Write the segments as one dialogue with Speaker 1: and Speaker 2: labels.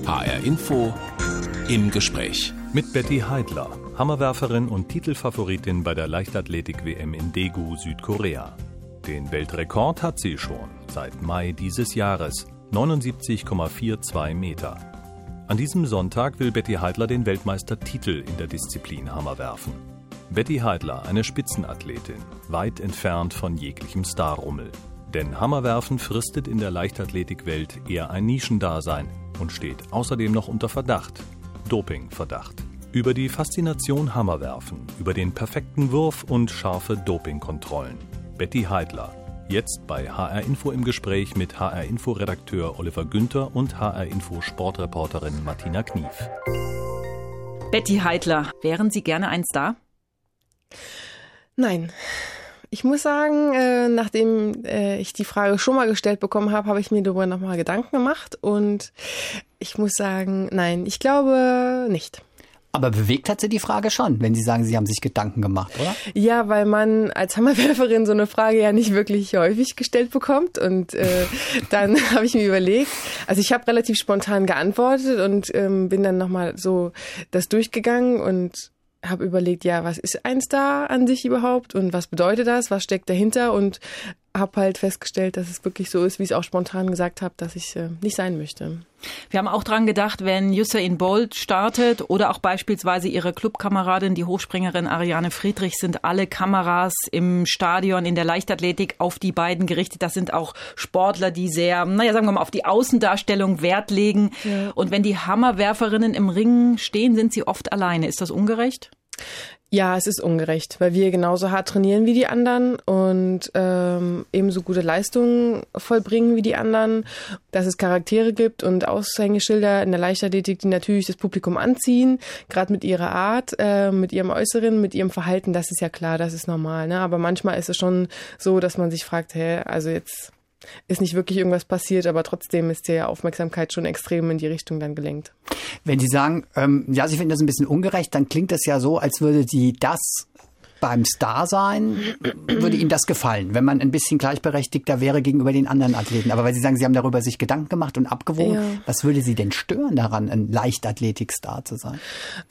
Speaker 1: HR Info im Gespräch.
Speaker 2: Mit Betty Heidler, Hammerwerferin und Titelfavoritin bei der Leichtathletik-WM in Daegu, Südkorea. Den Weltrekord hat sie schon seit Mai dieses Jahres, 79,42 Meter. An diesem Sonntag will Betty Heidler den Weltmeistertitel in der Disziplin Hammerwerfen. Betty Heidler, eine Spitzenathletin, weit entfernt von jeglichem Starrummel. Denn Hammerwerfen fristet in der Leichtathletikwelt eher ein Nischendasein und steht außerdem noch unter Verdacht. Dopingverdacht. Über die Faszination Hammerwerfen, über den perfekten Wurf und scharfe Dopingkontrollen. Betty Heidler. Jetzt bei HR Info im Gespräch mit HR Info-Redakteur Oliver Günther und HR Info-Sportreporterin Martina Knief.
Speaker 3: Betty Heidler, wären Sie gerne ein Star?
Speaker 4: Nein. Ich muss sagen, nachdem ich die Frage schon mal gestellt bekommen habe, habe ich mir darüber nochmal Gedanken gemacht. Und ich muss sagen, nein, ich glaube nicht.
Speaker 5: Aber bewegt hat Sie die Frage schon, wenn Sie sagen, Sie haben sich Gedanken gemacht, oder?
Speaker 4: Ja, weil man als Hammerwerferin so eine Frage ja nicht wirklich häufig gestellt bekommt. Und dann habe ich mir überlegt, also ich habe relativ spontan geantwortet und bin dann nochmal so das durchgegangen und habe überlegt, ja, was ist ein Star an sich überhaupt und was bedeutet das, was steckt dahinter, und habe halt festgestellt, dass es wirklich so ist, wie ich es auch spontan gesagt habe, dass ich nicht sein möchte.
Speaker 3: Wir haben auch dran gedacht, wenn Usain Bolt startet oder auch beispielsweise ihre Clubkameradin, die Hochspringerin Ariane Friedrich, sind alle Kameras im Stadion, in der Leichtathletik auf die beiden gerichtet. Das sind auch Sportler, die sehr, sagen wir mal, auf die Außendarstellung Wert legen. Ja. Und wenn die Hammerwerferinnen im Ring stehen, sind sie oft alleine. Ist das ungerecht?
Speaker 4: Ja, es ist ungerecht, weil wir genauso hart trainieren wie die anderen und ebenso gute Leistungen vollbringen wie die anderen, dass es Charaktere gibt und Aushängeschilder in der Leichtathletik, die natürlich das Publikum anziehen, gerade mit ihrer Art, mit ihrem Äußeren, mit ihrem Verhalten, das ist ja klar, das ist normal, ne? Aber manchmal ist es schon so, dass man sich fragt, also jetzt ist nicht wirklich irgendwas passiert, aber trotzdem ist die Aufmerksamkeit schon extrem in die Richtung dann gelenkt.
Speaker 5: Wenn Sie sagen, Sie finden das ein bisschen ungerecht, dann klingt das ja so, als würde Sie das beim Star sein, würde Ihnen das gefallen, wenn man ein bisschen gleichberechtigter wäre gegenüber den anderen Athleten. Aber weil Sie sagen, Sie haben darüber sich Gedanken gemacht und abgewogen, ja. Was würde Sie denn stören daran, ein Leichtathletik-Star zu sein?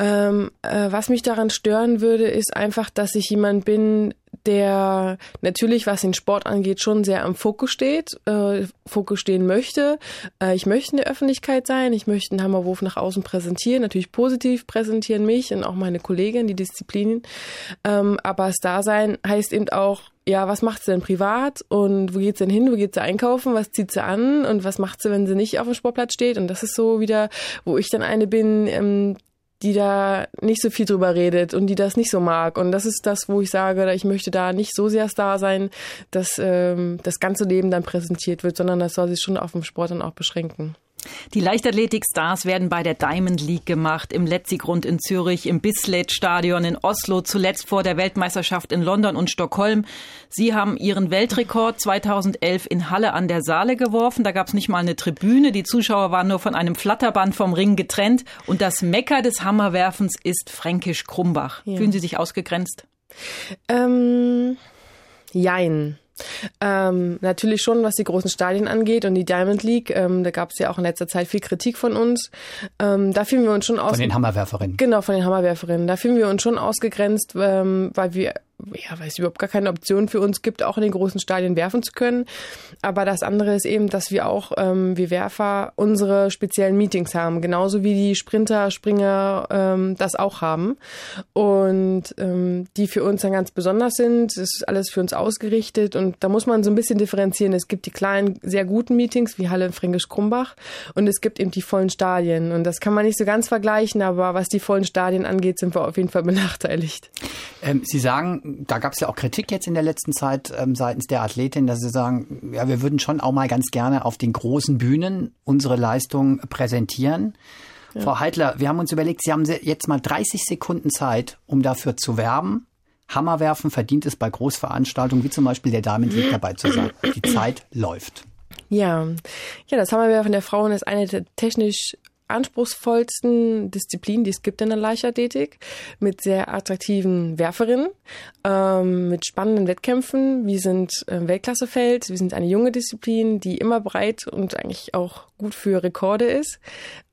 Speaker 4: Was mich daran stören würde, ist einfach, dass ich jemand bin, der natürlich, was den Sport angeht, schon sehr am Fokus steht, Fokus stehen möchte. Ich möchte in der Öffentlichkeit sein, ich möchte einen Hammerwurf nach außen präsentieren, natürlich positiv präsentieren mich und auch meine Kollegin, die Disziplinen. Aber Star sein heißt eben auch, ja, was macht sie denn privat und wo geht sie denn hin, wo geht sie einkaufen, was zieht sie an und was macht sie, wenn sie nicht auf dem Sportplatz steht? Und das ist so wieder, wo ich dann eine bin, die da nicht so viel drüber redet und die das nicht so mag. Und das ist das, wo ich sage, ich möchte da nicht so sehr Star sein, dass das ganze Leben dann präsentiert wird, sondern das soll sich schon auf den Sport dann auch beschränken.
Speaker 3: Die Leichtathletik-Stars werden bei der Diamond League gemacht, im Letzigrund in Zürich, im Bislett-Stadion in Oslo, zuletzt vor der Weltmeisterschaft in London und Stockholm. Sie haben Ihren Weltrekord 2011 in Halle an der Saale geworfen. Da gab es nicht mal eine Tribüne. Die Zuschauer waren nur von einem Flatterband vom Ring getrennt. Und das Mekka des Hammerwerfens ist Fränkisch Krumbach. Ja. Fühlen Sie sich ausgegrenzt?
Speaker 4: Jein. Natürlich schon, was die großen Stadien angeht und die Diamond League. Da gab es ja auch in letzter Zeit viel Kritik von uns. Da fühlen wir uns schon
Speaker 5: Von den Hammerwerferinnen.
Speaker 4: Genau, von den Hammerwerferinnen. Da fühlen wir uns schon ausgegrenzt, weil es überhaupt gar keine Option für uns gibt, auch in den großen Stadien werfen zu können. Aber das andere ist eben, dass wir auch, wir Werfer, unsere speziellen Meetings haben. Genauso wie die Sprinter, Springer das auch haben. Und die für uns dann ganz besonders sind. Das ist alles für uns ausgerichtet. Und da muss man so ein bisschen differenzieren. Es gibt die kleinen, sehr guten Meetings, wie Halle in Fränkisch Krumbach. Und es gibt eben die vollen Stadien. Und das kann man nicht so ganz vergleichen. Aber was die vollen Stadien angeht, sind wir auf jeden Fall benachteiligt.
Speaker 5: Sie sagen, da gab es ja auch Kritik jetzt in der letzten Zeit seitens der Athletin, dass sie sagen, ja, wir würden schon auch mal ganz gerne auf den großen Bühnen unsere Leistung präsentieren. Ja. Frau Heidler, wir haben uns überlegt, Sie haben jetzt mal 30 Sekunden Zeit, um dafür zu werben. Hammerwerfen verdient es bei Großveranstaltungen wie zum Beispiel der Diamond League dabei zu sein. Die Zeit läuft.
Speaker 4: Ja, das Hammerwerfen der Frauen ist eine der technisch anspruchsvollsten Disziplinen, die es gibt in der Leichtathletik, mit sehr attraktiven Werferinnen, mit spannenden Wettkämpfen. Wir sind Weltklassefeld, wir sind eine junge Disziplin, die immer breit und eigentlich auch gut für Rekorde ist.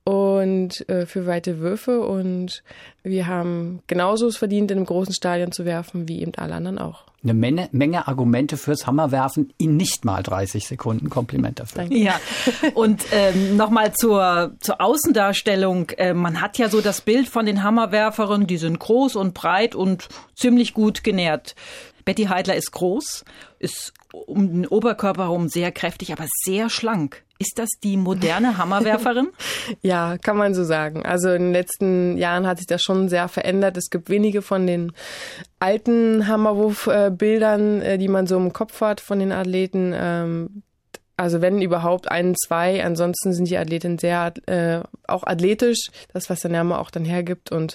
Speaker 4: und für weite Würfe. Und wir haben genauso es verdient, in einem großen Stadion zu werfen, wie eben alle anderen auch.
Speaker 5: Eine Menge Argumente fürs Hammerwerfen in nicht mal 30 Sekunden. Kompliment dafür.
Speaker 3: Danke. Ja, und nochmal zur Außendarstellung. Man hat ja so das Bild von den Hammerwerferinnen, die sind groß und breit und ziemlich gut genährt. Betty Heidler ist groß, ist um den Oberkörper herum sehr kräftig, aber sehr schlank. Ist das die moderne Hammerwerferin?
Speaker 4: Ja, kann man so sagen. Also in den letzten Jahren hat sich das schon sehr verändert. Es gibt wenige von den alten Hammerwurfbildern, die man so im Kopf hat von den Athleten. Also wenn überhaupt 1, 2, ansonsten sind die Athletinnen sehr auch athletisch, das was der Name auch dann hergibt. Und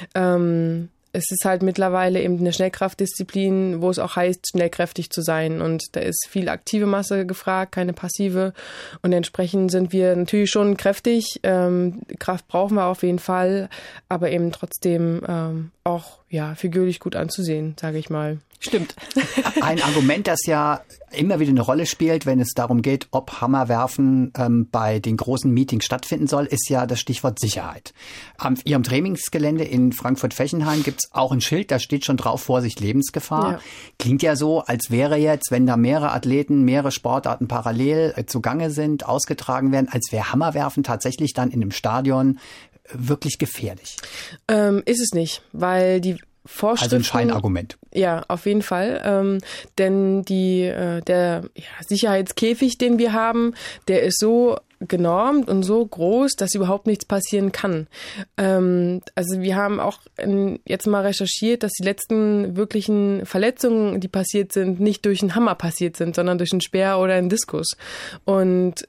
Speaker 4: es ist halt mittlerweile eben eine Schnellkraftdisziplin, wo es auch heißt, schnellkräftig zu sein. Und da ist viel aktive Masse gefragt, keine passive. Und entsprechend sind wir natürlich schon kräftig. Kraft brauchen wir auf jeden Fall, aber eben trotzdem auch figürlich gut anzusehen, sage ich mal.
Speaker 3: Stimmt.
Speaker 5: Ein Argument, das ja immer wieder eine Rolle spielt, wenn es darum geht, ob Hammerwerfen bei den großen Meetings stattfinden soll, ist ja das Stichwort Sicherheit. Am Ihrem Trainingsgelände in Frankfurt-Fechenheim gibt es auch ein Schild, da steht schon drauf, Vorsicht, Lebensgefahr. Ja. Klingt ja so, als wäre jetzt, wenn da mehrere Athleten, mehrere Sportarten parallel zugange sind, ausgetragen werden, als wäre Hammerwerfen tatsächlich dann in einem Stadion wirklich gefährlich.
Speaker 4: Ist es nicht, weil die Vorschriften,
Speaker 5: also ein Scheinargument.
Speaker 4: Ja, auf jeden Fall. Denn der Sicherheitskäfig, den wir haben, der ist so genormt und so groß, dass überhaupt nichts passieren kann. Also wir haben auch jetzt mal recherchiert, dass die letzten wirklichen Verletzungen, die passiert sind, nicht durch einen Hammer passiert sind, sondern durch einen Speer oder einen Diskus. Und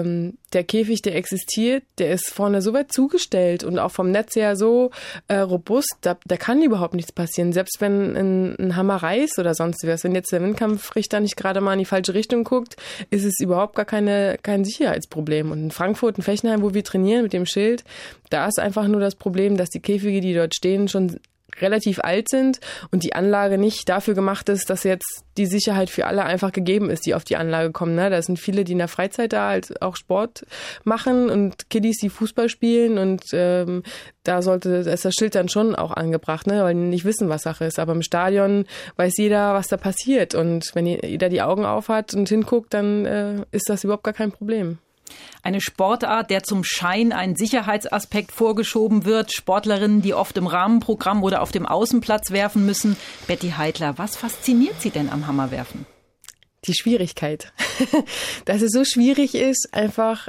Speaker 4: der Käfig, der existiert, der ist vorne so weit zugestellt und auch vom Netz her so robust, da kann überhaupt nichts passieren. Selbst wenn ein Hammer reißt oder sonst was, wenn jetzt der Windkampfrichter nicht gerade mal in die falsche Richtung guckt, ist es überhaupt gar kein Sicherheitsproblem. Und in Frankfurt, in Fechenheim, wo wir trainieren mit dem Schild, da ist einfach nur das Problem, dass die Käfige, die dort stehen, schon relativ alt sind und die Anlage nicht dafür gemacht ist, dass jetzt die Sicherheit für alle einfach gegeben ist, die auf die Anlage kommen. Ne? Da sind viele, die in der Freizeit da halt auch Sport machen und Kiddies, die Fußball spielen und da ist das Schild dann schon auch angebracht, ne? Weil die nicht wissen, was Sache ist. Aber im Stadion weiß jeder, was da passiert und wenn jeder die Augen auf hat und hinguckt, dann ist das überhaupt gar kein Problem.
Speaker 3: Eine Sportart, der zum Schein ein Sicherheitsaspekt vorgeschoben wird. Sportlerinnen, die oft im Rahmenprogramm oder auf dem Außenplatz werfen müssen. Betty Heidler, was fasziniert Sie denn am Hammerwerfen?
Speaker 4: Die Schwierigkeit. Dass es so schwierig ist, einfach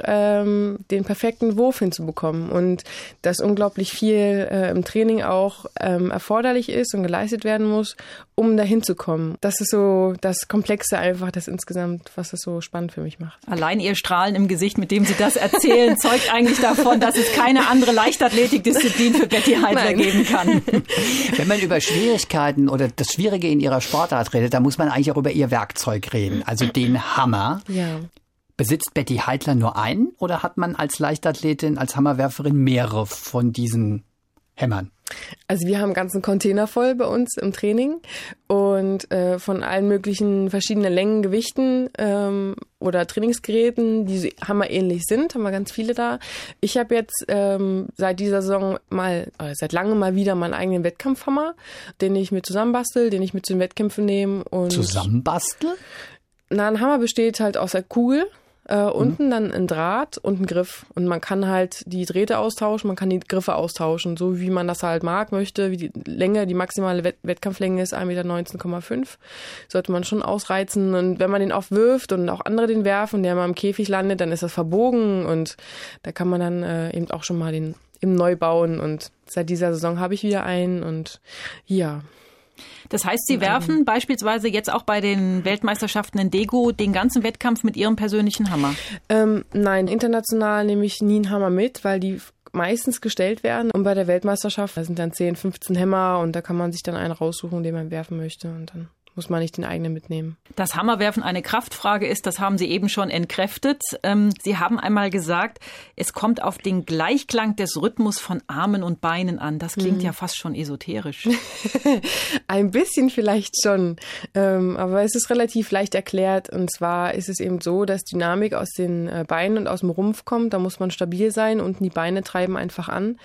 Speaker 4: den perfekten Wurf hinzubekommen und dass unglaublich viel im Training auch erforderlich ist und geleistet werden muss, um dahin zu kommen. Das ist so das Komplexe einfach, das insgesamt, was es so spannend für mich macht.
Speaker 3: Allein Ihr Strahlen im Gesicht, mit dem Sie das erzählen, zeugt eigentlich davon, dass es keine andere Leichtathletikdisziplin für Betty Heidler geben kann.
Speaker 5: Wenn man über Schwierigkeiten oder das Schwierige in ihrer Sportart redet, dann muss man eigentlich auch über ihr Werkzeug reden. Also den Hammer.
Speaker 4: Ja.
Speaker 5: Besitzt Betty Heidler nur einen oder hat man als Leichtathletin, als Hammerwerferin mehrere von diesen Hämmern?
Speaker 4: Also wir haben einen ganzen Container voll bei uns im Training und von allen möglichen verschiedenen Längen, Gewichten oder Trainingsgeräten, die hammerähnlich sind, haben wir ganz viele da. Ich habe jetzt seit dieser Saison seit langem mal wieder meinen eigenen Wettkampfhammer, den ich mir zusammenbastel, den ich mit zu den Wettkämpfen nehme. Und
Speaker 5: Zusammenbastel?
Speaker 4: Na, ein Hammer besteht halt aus der Kugel. Unten dann ein Draht und ein Griff. Und man kann halt die Drähte austauschen, man kann die Griffe austauschen, so wie man das halt möchte. Wie die Länge, die maximale Wettkampflänge ist 1,19,5 Meter. Sollte man schon ausreizen. Und wenn man den aufwirft und auch andere den werfen, der mal im Käfig landet, dann ist das verbogen. Und da kann man dann eben auch schon mal den im neu bauen. Und seit dieser Saison habe ich wieder einen. Und ja.
Speaker 3: Das heißt, Sie werfen beispielsweise jetzt auch bei den Weltmeisterschaften in Daegu den ganzen Wettkampf mit Ihrem persönlichen Hammer?
Speaker 4: Nein, international nehme ich nie einen Hammer mit, weil die meistens gestellt werden. Und bei der Weltmeisterschaft, da sind dann 10, 15 Hämmer und da kann man sich dann einen raussuchen, den man werfen möchte und dann muss man nicht den eigenen mitnehmen.
Speaker 3: Dass Hammerwerfen eine Kraftfrage ist, das haben Sie eben schon entkräftet. Sie haben einmal gesagt, es kommt auf den Gleichklang des Rhythmus von Armen und Beinen an. Das klingt ja fast schon esoterisch.
Speaker 4: Ein bisschen vielleicht schon, aber es ist relativ leicht erklärt. Und zwar ist es eben so, dass Dynamik aus den Beinen und aus dem Rumpf kommt. Da muss man stabil sein, unten die Beine treiben einfach an.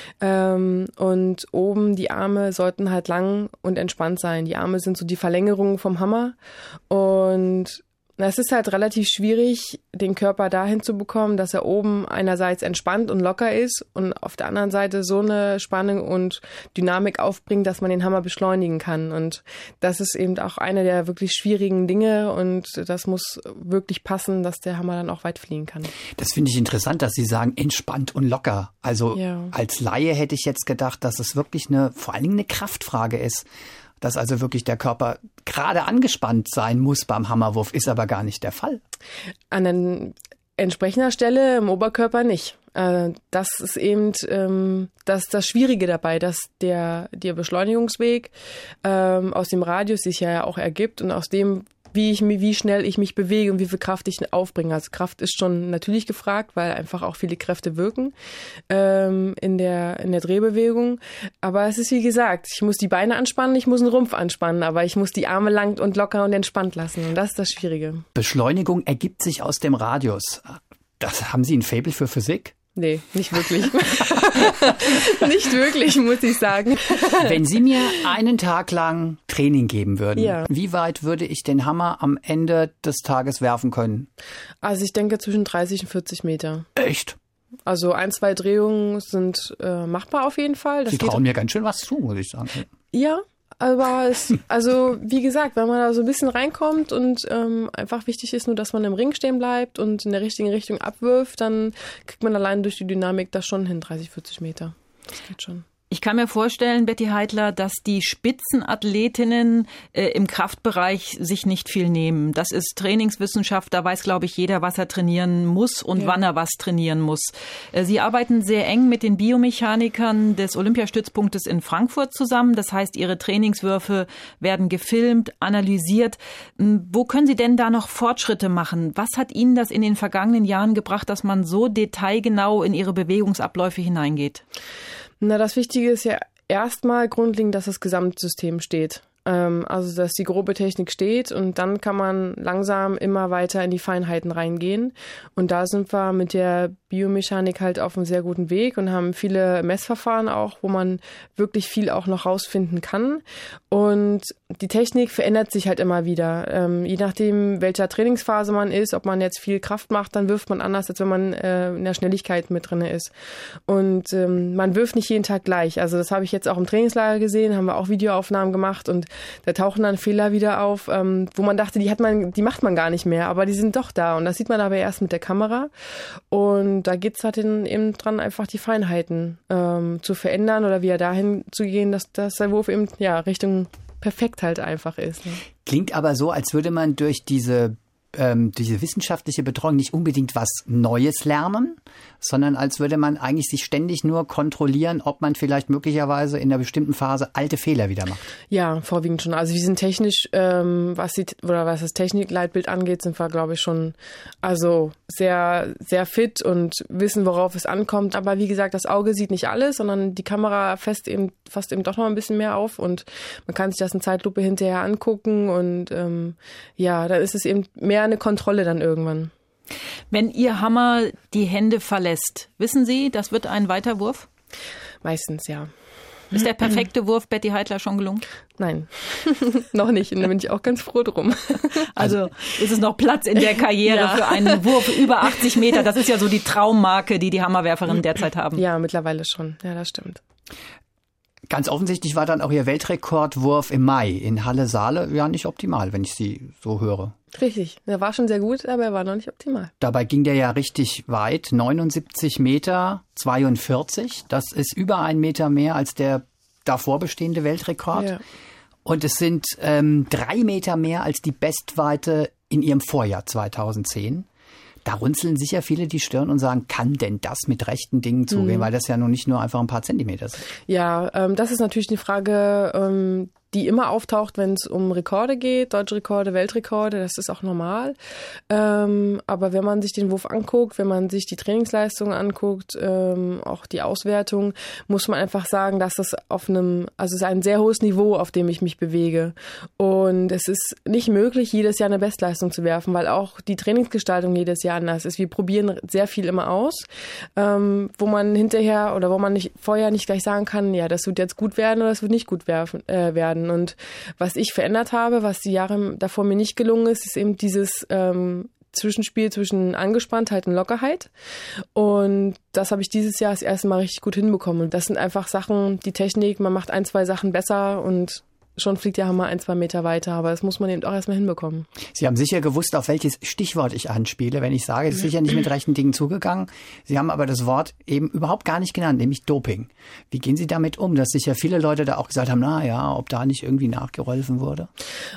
Speaker 4: Und oben die Arme sollten halt lang und entspannt sein. Die Arme sind so die Verlängerung vom Hammer. Und es ist halt relativ schwierig, den Körper dahin zu bekommen, dass er oben einerseits entspannt und locker ist und auf der anderen Seite so eine Spannung und Dynamik aufbringt, dass man den Hammer beschleunigen kann. Und das ist eben auch eine der wirklich schwierigen Dinge und das muss wirklich passen, dass der Hammer dann auch weit fliegen kann.
Speaker 5: Das finde ich interessant, dass Sie sagen, entspannt und locker. Also als Laie hätte ich jetzt gedacht, dass es wirklich vor allen Dingen eine Kraftfrage ist. Dass also wirklich der Körper gerade angespannt sein muss beim Hammerwurf, ist aber gar nicht der Fall.
Speaker 4: An entsprechender Stelle im Oberkörper nicht. Das ist eben das Schwierige dabei, dass der Beschleunigungsweg aus dem Radius sich ja auch ergibt und aus dem, wie schnell ich mich bewege und wie viel Kraft ich aufbringe. Also Kraft ist schon natürlich gefragt, weil einfach auch viele Kräfte wirken in der Drehbewegung. Aber es ist wie gesagt, ich muss die Beine anspannen, ich muss den Rumpf anspannen, aber ich muss die Arme lang und locker und entspannt lassen. Und das ist das Schwierige.
Speaker 5: Beschleunigung ergibt sich aus dem Radius. Haben Sie ein Faible für Physik?
Speaker 4: Nee, nicht wirklich. Nicht wirklich, muss ich sagen.
Speaker 5: Wenn Sie mir einen Tag lang Training geben würden, wie weit würde ich den Hammer am Ende des Tages werfen können?
Speaker 4: Also ich denke zwischen 30 und 40 Meter.
Speaker 5: Echt?
Speaker 4: Also 1, 2 Drehungen sind machbar auf jeden Fall. Das
Speaker 5: Sie trauen mir ganz schön was zu, muss ich sagen.
Speaker 4: Ja. Aber wie gesagt, wenn man da so ein bisschen reinkommt und einfach wichtig ist nur, dass man im Ring stehen bleibt und in der richtigen Richtung abwirft, dann kriegt man allein durch die Dynamik das schon hin, 30, 40 Meter. Das geht schon.
Speaker 3: Ich kann mir vorstellen, Betty Heitler, dass die Spitzenathletinnen im Kraftbereich sich nicht viel nehmen. Das ist Trainingswissenschaft, da weiß, glaube ich, jeder, was er trainieren muss und wann er was trainieren muss. Sie arbeiten sehr eng mit den Biomechanikern des Olympiastützpunktes in Frankfurt zusammen. Das heißt, Ihre Trainingswürfe werden gefilmt, analysiert. Wo können Sie denn da noch Fortschritte machen? Was hat Ihnen das in den vergangenen Jahren gebracht, dass man so detailgenau in Ihre Bewegungsabläufe hineingeht?
Speaker 4: Na, das Wichtige ist ja erstmal grundlegend, dass das Gesamtsystem steht. Also, dass die grobe Technik steht und dann kann man langsam immer weiter in die Feinheiten reingehen. Und da sind wir mit der Biomechanik halt auf einem sehr guten Weg und haben viele Messverfahren auch, wo man wirklich viel auch noch rausfinden kann. Und die Technik verändert sich halt immer wieder. Je nachdem, welcher Trainingsphase man ist, ob man jetzt viel Kraft macht, dann wirft man anders, als wenn man in der Schnelligkeit mit drin ist. Und man wirft nicht jeden Tag gleich. Also das habe ich jetzt auch im Trainingslager gesehen, haben wir auch Videoaufnahmen gemacht und da tauchen dann Fehler wieder auf, wo man dachte, die macht man gar nicht mehr, aber die sind doch da. Und das sieht man aber erst mit der Kamera. Und da geht es halt eben dran, einfach die Feinheiten zu verändern oder wieder dahin zu gehen, dass der Wurf eben Richtung perfekt halt einfach ist. Ne?
Speaker 5: Klingt aber so, als würde man durch diese wissenschaftliche Betreuung nicht unbedingt was Neues lernen, sondern als würde man eigentlich sich ständig nur kontrollieren, ob man vielleicht möglicherweise in einer bestimmten Phase alte Fehler wieder macht.
Speaker 4: Ja, vorwiegend schon. Also wir sind technisch, was das Technikleitbild angeht, sind wir, glaube ich, schon sehr, sehr fit und wissen, worauf es ankommt. Aber wie gesagt, das Auge sieht nicht alles, sondern die Kamera fasst eben doch noch ein bisschen mehr auf und man kann sich das in Zeitlupe hinterher angucken und dann ist es eben mehr eine Kontrolle dann irgendwann.
Speaker 3: Wenn Ihr Hammer die Hände verlässt, wissen Sie, das wird ein weiter Wurf?
Speaker 4: Meistens, ja.
Speaker 3: Ist der perfekte Wurf Betty Heitler schon gelungen?
Speaker 4: Nein, noch nicht. Und da bin ich auch ganz froh drum.
Speaker 3: Also ist es noch Platz in der Karriere für einen Wurf über 80 Meter? Das ist ja so die Traummarke, die Hammerwerferinnen derzeit haben.
Speaker 4: Ja, mittlerweile schon. Ja, das stimmt.
Speaker 5: Ganz offensichtlich war dann auch Ihr Weltrekordwurf im Mai in Halle-Saale ja nicht optimal, wenn ich Sie so höre.
Speaker 4: Richtig, der war schon sehr gut, aber er war noch nicht optimal.
Speaker 5: Dabei ging der ja richtig weit, 79,42 Meter. Das ist über 1 Meter mehr als der davor bestehende Weltrekord. Ja. Und es sind 3 Meter mehr als die Bestweite in Ihrem Vorjahr 2010. Da runzeln sicher viele die Stirn und sagen, kann denn das mit rechten Dingen zugehen? Weil das ja nun nicht nur einfach ein paar Zentimeter sind.
Speaker 4: Ja, das ist natürlich eine Frage, die immer auftaucht, wenn es um Rekorde geht, deutsche Rekorde, Weltrekorde, das ist auch normal. Aber wenn man sich den Wurf anguckt, wenn man sich die Trainingsleistungen anguckt, auch die Auswertung, muss man einfach sagen, dass das es ist ein sehr hohes Niveau, auf dem ich mich bewege. Und es ist nicht möglich, jedes Jahr eine Bestleistung zu werfen, weil auch die Trainingsgestaltung jedes Jahr anders ist. Wir probieren sehr viel immer aus, wo man hinterher oder wo man vorher nicht gleich sagen kann, ja, das wird jetzt gut werden oder das wird nicht gut werden. Und was ich verändert habe, was die Jahre davor mir nicht gelungen ist, ist eben dieses Zwischenspiel zwischen Angespanntheit und Lockerheit. Und das habe ich dieses Jahr das erste Mal richtig gut hinbekommen. Und das sind einfach Sachen, die Technik, man macht 1, 2 Sachen besser und schon fliegt der Hammer 1, 2 Meter weiter, aber das muss man eben auch erstmal hinbekommen.
Speaker 5: Sie haben sicher gewusst, auf welches Stichwort ich anspiele, wenn ich sage, es ist sicher nicht mit rechten Dingen zugegangen. Sie haben aber das Wort eben überhaupt gar nicht genannt, nämlich Doping. Wie gehen Sie damit um, dass sicher viele Leute da auch gesagt haben, na ja, ob da nicht irgendwie nachgeholfen wurde?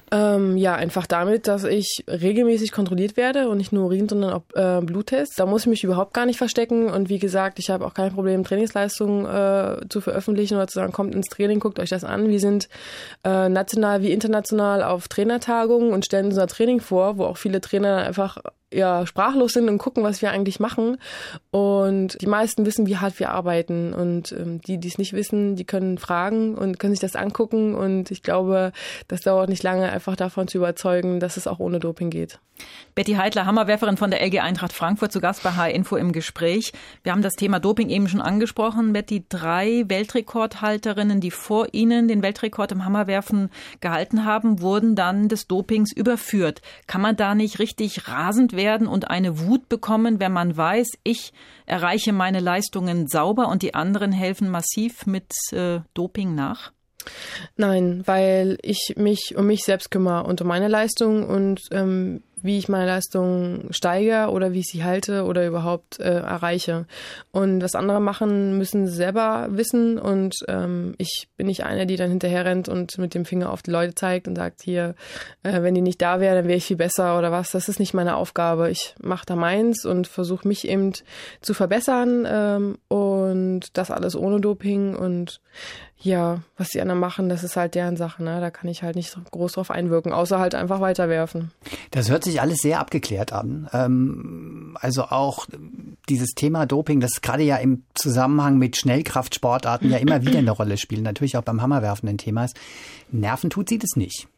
Speaker 4: Ja, einfach damit, dass ich regelmäßig kontrolliert werde und nicht nur Urin, sondern auch Bluttests. Da muss ich mich überhaupt gar nicht verstecken und wie gesagt, ich habe auch kein Problem, Trainingsleistungen zu veröffentlichen oder zu sagen, kommt ins Training, guckt euch das an. Wir sind national wie international auf Trainertagungen und stellen unser Training vor, wo auch viele Trainer einfach sprachlos sind und gucken, was wir eigentlich machen. Und die meisten wissen, wie hart wir arbeiten. Und die es nicht wissen, die können fragen und können sich das angucken. Und ich glaube, das dauert nicht lange, einfach davon zu überzeugen, dass es auch ohne Doping geht.
Speaker 3: Betty Heidler, Hammerwerferin von der LG Eintracht Frankfurt, zu Gast bei HR Info im Gespräch. Wir haben das Thema Doping eben schon angesprochen. Betty, 3 Weltrekordhalterinnen, die vor Ihnen den Weltrekord im Hammerwerfen gehalten haben, wurden dann des Dopings überführt. Kann man da nicht richtig rasend werden und eine Wut bekommen, wenn man weiß, ich erreiche meine Leistungen sauber und die anderen helfen massiv mit Doping nach?
Speaker 4: Nein, weil ich mich um mich selbst kümmere und um meine Leistung und wie ich meine Leistung steigere oder wie ich sie halte oder überhaupt erreiche. Und was andere machen, müssen sie selber wissen und ich bin nicht eine, die dann hinterher rennt und mit dem Finger auf die Leute zeigt und sagt, hier, wenn die nicht da wäre, dann wäre ich viel besser oder was. Das ist nicht meine Aufgabe. Ich mache da meins und versuche mich eben zu verbessern und das alles ohne Doping und ja, was die anderen machen, das ist halt deren Sache, ne? Da kann ich halt nicht so groß drauf einwirken, außer halt einfach weiterwerfen.
Speaker 5: Das hört sich alles sehr abgeklärt an. Also auch dieses Thema Doping, das gerade ja im Zusammenhang mit Schnellkraftsportarten ja immer wieder eine Rolle spielt, natürlich auch beim Hammerwerfen ein Thema ist. Nerven tut sie das nicht?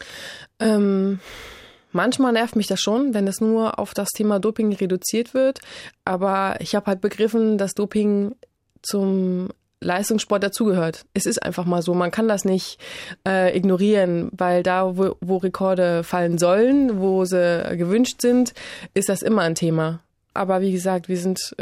Speaker 4: Manchmal nervt mich das schon, wenn es nur auf das Thema Doping reduziert wird. Aber ich habe halt begriffen, dass Doping zum Leistungssport dazugehört. Es ist einfach mal so. Man kann das nicht ignorieren, weil da, wo Rekorde fallen sollen, wo sie gewünscht sind, ist das immer ein Thema. Aber wie gesagt, wir sind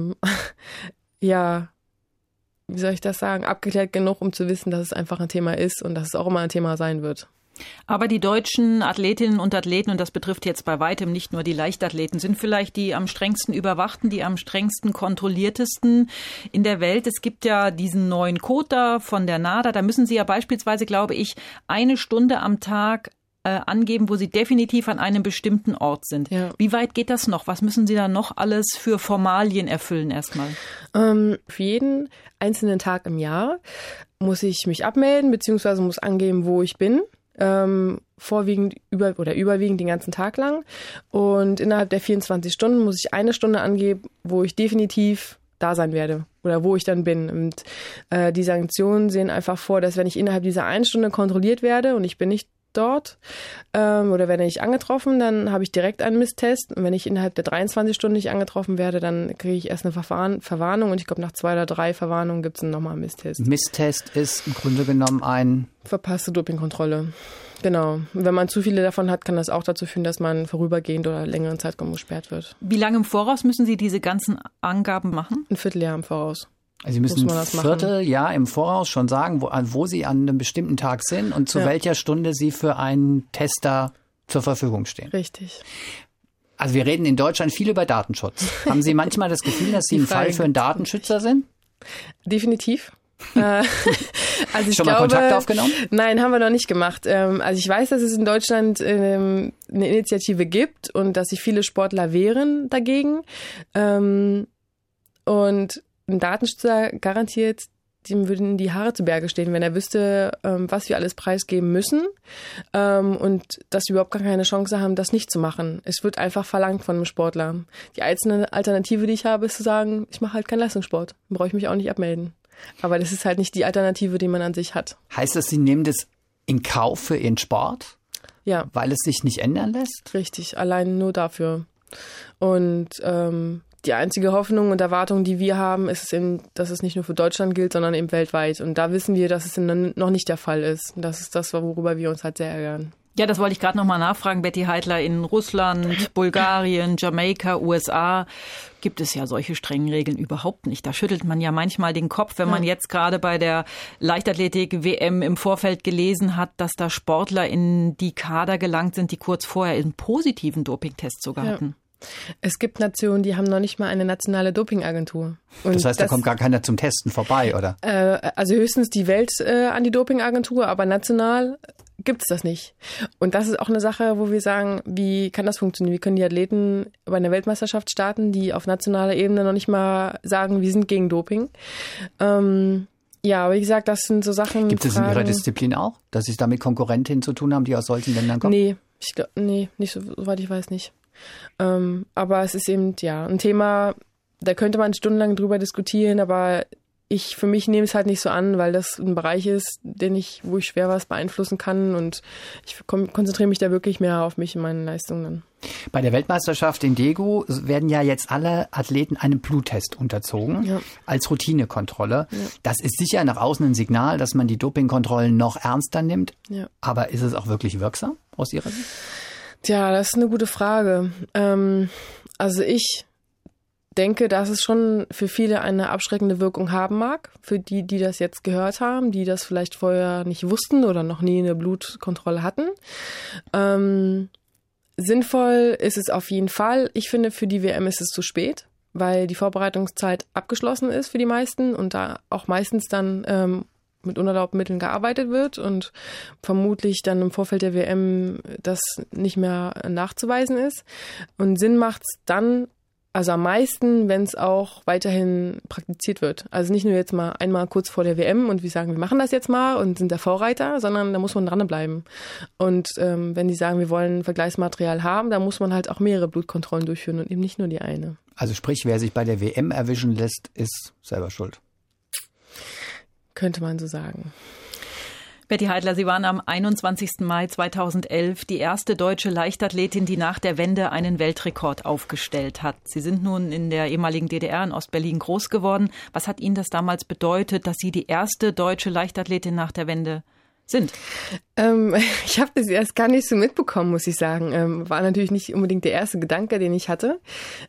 Speaker 4: wie soll ich das sagen, abgeklärt genug, um zu wissen, dass es einfach ein Thema ist und dass es auch immer ein Thema sein wird.
Speaker 3: Aber die deutschen Athletinnen und Athleten, und das betrifft jetzt bei weitem nicht nur die Leichtathleten, sind vielleicht die am strengsten überwachten, die am strengsten kontrolliertesten in der Welt. Es gibt ja diesen neuen Code von der NADA. Da müssen Sie ja beispielsweise, glaube ich, 1 Stunde am Tag angeben, wo Sie definitiv an einem bestimmten Ort sind. Ja. Wie weit geht das noch? Was müssen Sie da noch alles für Formalien erfüllen erstmal?
Speaker 4: Für jeden einzelnen Tag im Jahr muss ich mich abmelden, beziehungsweise muss angeben, wo ich bin. Vorwiegend überwiegend den ganzen Tag lang. Und innerhalb der 24 Stunden muss ich 1 Stunde angeben, wo ich definitiv da sein werde oder wo ich dann bin. Und die Sanktionen sehen einfach vor, dass wenn ich innerhalb dieser 1 Stunde kontrolliert werde und ich bin nicht dort oder werde nicht angetroffen, dann habe ich direkt einen Misstest. Und wenn ich innerhalb der 23 Stunden nicht angetroffen werde, dann kriege ich erst eine Verwarnung und ich glaube, nach 2 oder 3 Verwarnungen gibt es dann nochmal einen Misstest.
Speaker 5: Misstest ist im Grunde genommen ein
Speaker 4: verpasste Dopingkontrolle. Genau. Und wenn man zu viele davon hat, kann das auch dazu führen, dass man vorübergehend oder längeren Zeitraum gesperrt wird.
Speaker 3: Wie lange im Voraus müssen Sie diese ganzen Angaben machen?
Speaker 4: Ein Vierteljahr im Voraus.
Speaker 5: Also Sie müssen ein Vierteljahr im Voraus schon sagen, wo Sie an einem bestimmten Tag sind und zu welcher Stunde Sie für einen Tester zur Verfügung stehen.
Speaker 4: Richtig.
Speaker 5: Also wir reden in Deutschland viel über Datenschutz. Haben Sie manchmal das Gefühl, dass Sie ein Fall für einen Datenschützer sind?
Speaker 4: Definitiv. Also
Speaker 5: schon mal Kontakt aufgenommen?
Speaker 4: Nein, haben wir noch nicht gemacht. Also ich weiß, dass es in Deutschland eine Initiative gibt und dass sich viele Sportler wehren dagegen. Und ein Datenschützer garantiert dem würden die Haare zu Berge stehen, wenn er wüsste, was wir alles preisgeben müssen und dass wir überhaupt gar keine Chance haben, das nicht zu machen. Es wird einfach verlangt von einem Sportler. Die einzige Alternative, die ich habe, ist zu sagen, ich mache halt keinen Leistungssport. Dann brauche ich mich auch nicht abmelden. Aber das ist halt nicht die Alternative, die man an sich hat.
Speaker 5: Heißt das, Sie nehmen das in Kauf für Ihren Sport?
Speaker 4: Ja.
Speaker 5: Weil es sich nicht ändern lässt?
Speaker 4: Richtig, allein nur dafür. Und die einzige Hoffnung und Erwartung, die wir haben, ist eben, dass es nicht nur für Deutschland gilt, sondern eben weltweit. Und da wissen wir, dass es noch nicht der Fall ist. Und das ist das, worüber wir uns halt sehr ärgern.
Speaker 3: Ja, das wollte ich gerade nochmal nachfragen, Betty Heidler. In Russland, Bulgarien, Jamaika, USA gibt es ja solche strengen Regeln überhaupt nicht. Da schüttelt man ja manchmal den Kopf, wenn man jetzt gerade bei der Leichtathletik-WM im Vorfeld gelesen hat, dass da Sportler in die Kader gelangt sind, die kurz vorher einen positiven Dopingtest sogar hatten.
Speaker 4: Es gibt Nationen, die haben noch nicht mal eine nationale Dopingagentur. Und
Speaker 5: das heißt, da kommt gar keiner zum Testen vorbei, oder?
Speaker 4: Also höchstens die Welt-Anti-Doping-Agentur, aber national gibt es das nicht. Und das ist auch eine Sache, wo wir sagen, wie kann das funktionieren? Wie können die Athleten bei einer Weltmeisterschaft starten, die auf nationaler Ebene noch nicht mal sagen, wir sind gegen Doping? Ja, wie gesagt, das sind so Sachen.
Speaker 5: Gibt es in Ihrer Disziplin auch, dass Sie es da mit Konkurrentinnen zu tun haben, die aus solchen Ländern kommen?
Speaker 4: Nee, nicht so, soweit ich weiß nicht. Aber es ist eben, ein Thema, da könnte man stundenlang drüber diskutieren, aber ich für mich nehme es halt nicht so an, weil das ein Bereich ist, wo ich schwer was beeinflussen kann und ich konzentriere mich da wirklich mehr auf mich und meine Leistungen.
Speaker 5: Bei der Weltmeisterschaft in Daegu werden ja jetzt alle Athleten einem Bluttest unterzogen, als Routinekontrolle. Ja. Das ist sicher nach außen ein Signal, dass man die Dopingkontrollen noch ernster nimmt. Ja. Aber ist es auch wirklich wirksam aus Ihrer Sicht?
Speaker 4: Tja, das ist eine gute Frage. Also ich denke, dass es schon für viele eine abschreckende Wirkung haben mag, für die das jetzt gehört haben, die das vielleicht vorher nicht wussten oder noch nie eine Blutkontrolle hatten. Sinnvoll ist es auf jeden Fall. Ich finde, für die WM ist es zu spät, weil die Vorbereitungszeit abgeschlossen ist für die meisten und da auch meistens dann mit unerlaubten Mitteln gearbeitet wird und vermutlich dann im Vorfeld der WM das nicht mehr nachzuweisen ist. Und Sinn macht es dann, also am meisten, wenn es auch weiterhin praktiziert wird. Also nicht nur jetzt mal einmal kurz vor der WM und wir sagen, wir machen das jetzt mal und sind der Vorreiter, sondern da muss man dranbleiben. Und wenn die sagen, wir wollen Vergleichsmaterial haben, dann muss man halt auch mehrere Blutkontrollen durchführen und eben nicht nur die eine.
Speaker 5: Also sprich, wer sich bei der WM erwischen lässt, ist selber schuld.
Speaker 4: Könnte man so sagen.
Speaker 3: Betty Heidler, Sie waren am 21. Mai 2011 die erste deutsche Leichtathletin, die nach der Wende einen Weltrekord aufgestellt hat. Sie sind nun in der ehemaligen DDR in Ostberlin groß geworden. Was hat Ihnen das damals bedeutet, dass Sie die erste deutsche Leichtathletin nach der Wende sind?
Speaker 4: Ich habe das erst gar nicht so mitbekommen, muss ich sagen. War natürlich nicht unbedingt der erste Gedanke, den ich hatte.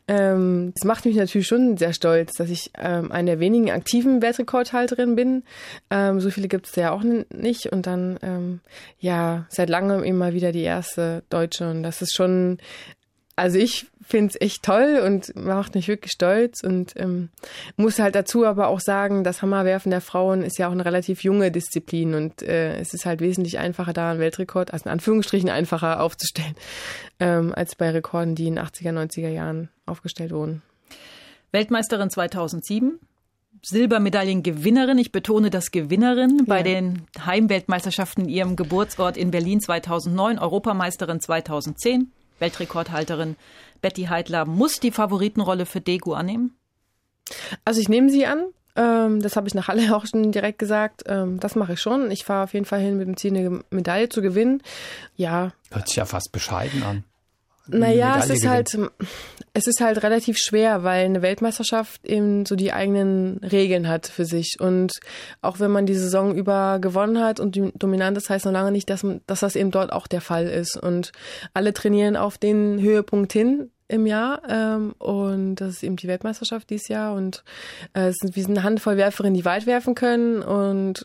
Speaker 4: Es macht mich natürlich schon sehr stolz, dass ich eine der wenigen aktiven Weltrekordhalterinnen bin. So viele gibt es ja auch nicht. Und dann, seit langem eben mal wieder die erste Deutsche. Und das ist schon, also ich finde es echt toll und macht mich wirklich stolz und muss halt dazu aber auch sagen, das Hammerwerfen der Frauen ist ja auch eine relativ junge Disziplin und es ist halt wesentlich einfacher, da einen Weltrekord, also in Anführungsstrichen einfacher aufzustellen, als bei Rekorden, die in den 80er, 90er Jahren aufgestellt wurden.
Speaker 3: Weltmeisterin 2007. Silbermedaillengewinnerin, ich betone das Gewinnerin, bei den Heimweltmeisterschaften in ihrem Geburtsort in Berlin 2009, Europameisterin 2010. Weltrekordhalterin Betty Heidler muss die Favoritenrolle für Daegu annehmen?
Speaker 4: Also ich nehme sie an. Das habe ich nach Halle auch schon direkt gesagt. Das mache ich schon. Ich fahre auf jeden Fall hin mit dem Ziel, eine Medaille zu gewinnen. Ja.
Speaker 5: Hört sich ja fast bescheiden an.
Speaker 4: Naja, es ist halt relativ schwer, weil eine Weltmeisterschaft eben so die eigenen Regeln hat für sich. Und auch wenn man die Saison über gewonnen hat und dominant ist, heißt noch lange nicht, dass das eben dort auch der Fall ist. Und alle trainieren auf den Höhepunkt hin im Jahr und das ist eben die Weltmeisterschaft dieses Jahr und wir sind eine Handvoll Werferinnen, die weit werfen können und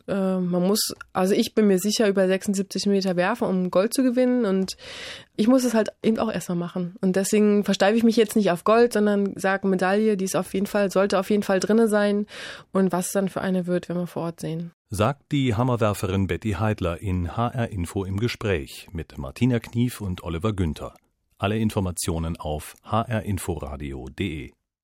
Speaker 4: ich bin mir sicher, über 76 Meter werfen, um Gold zu gewinnen und ich muss es halt eben auch erstmal machen und deswegen versteife ich mich jetzt nicht auf Gold, sondern sage Medaille, die ist sollte auf jeden Fall drinne sein und was dann für eine wird, werden wir vor Ort sehen.
Speaker 2: Sagt die Hammerwerferin Betty Heidler in HR Info im Gespräch mit Martina Knief und Oliver Günther. Alle Informationen auf hrinforadio.de.